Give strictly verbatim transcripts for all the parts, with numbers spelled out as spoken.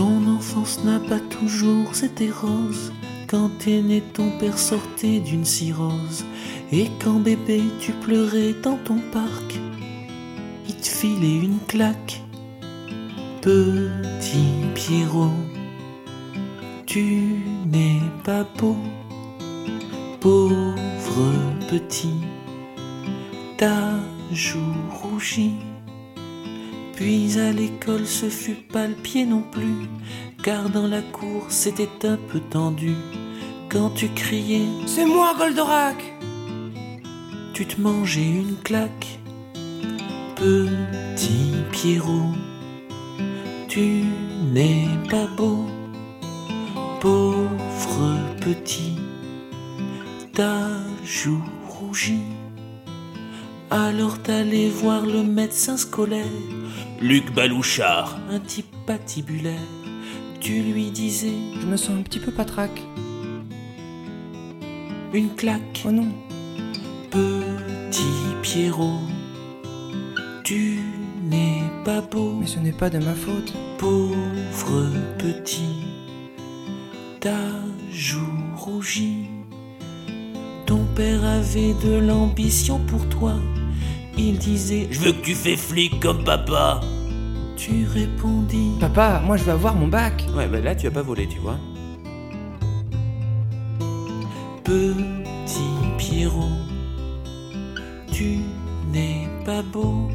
Ton enfance n'a pas toujours été rose. Quand t'es né, ton père sortait d'une cirrhose. Et quand bébé, tu pleurais dans ton parc, il te filait une claque. Petit Pierrot, tu n'es pas beau. Pauvre petit, ta joue rougit. Puis à l'école ce fut pas le pied non plus, car dans la cour c'était un peu tendu. Quand tu criais « C'est moi Goldorak !» tu te mangeais une claque. Petit Pierrot, tu n'es pas beau. Pauvre petit, ta joue rougit. Alors t'allais voir le médecin scolaire, Luc Balouchard, un type patibulaire. Tu lui disais « Je me sens un petit peu patraque. » Une claque. Oh non. Petit Pierrot, tu n'es pas beau. Mais ce n'est pas de ma faute. Pauvre petit, ta joue rougit. Ton père avait de l'ambition pour toi. Il disait « Je veux que tu fais flic comme papa !» Tu répondis « Papa, moi je veux avoir mon bac. » Ouais, bah là tu as pas volé, tu vois. Petit Pierrot, tu n'es pas beau.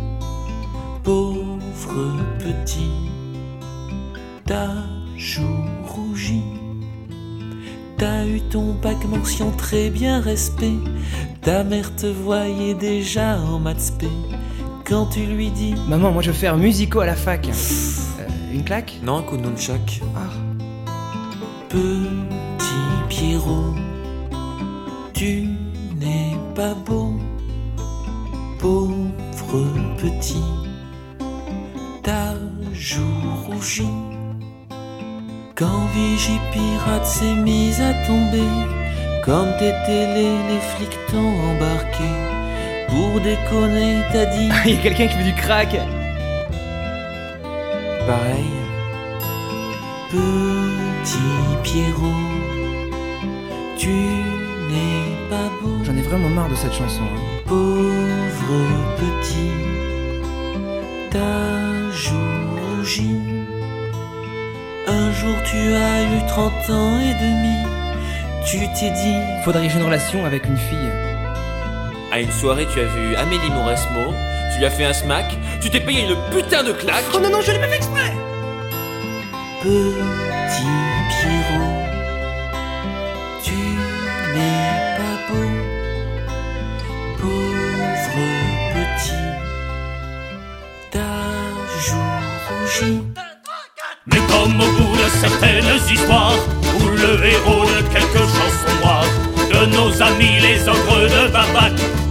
Pauvre petit, ta joue rougit. T'as eu ton bac mention très bien respect. Ta mère te voyait déjà en maths spé. Quand tu lui dis « Maman, moi je veux faire musico à la fac. » euh, Une claque? Non, un coup de nunchak. Ah. Petit Pierrot, tu n'es pas beau. Pauvre petit, ta joue rougit. Quand Vigipirate s'est mise à tomber, comme des télés, les flics t'ont embarqué. Pour déconner, t'as dit Il y a quelqu'un qui veut du crack. Pareil. Petit Pierrot, tu n'es pas beau. J'en ai vraiment marre de cette chanson. Hein. Pauvre petit, ta joue rougit. Un jour tu as eu trente ans et demi. Tu t'es dit faudrait que j'ai une relation avec une fille. À une soirée, tu as vu Amélie Mauresmo, tu lui as fait un smack, tu t'es payé une putain de claque. Oh non, non, je l'ai pas fait exprès. Petit Pierrot, tu n'es pas beau. Pauvre petit, ta joue rougit. Mais comme au bout de certaines histoires, où le héros de quelques chansons noires, de nos amis les ogres de Barbac,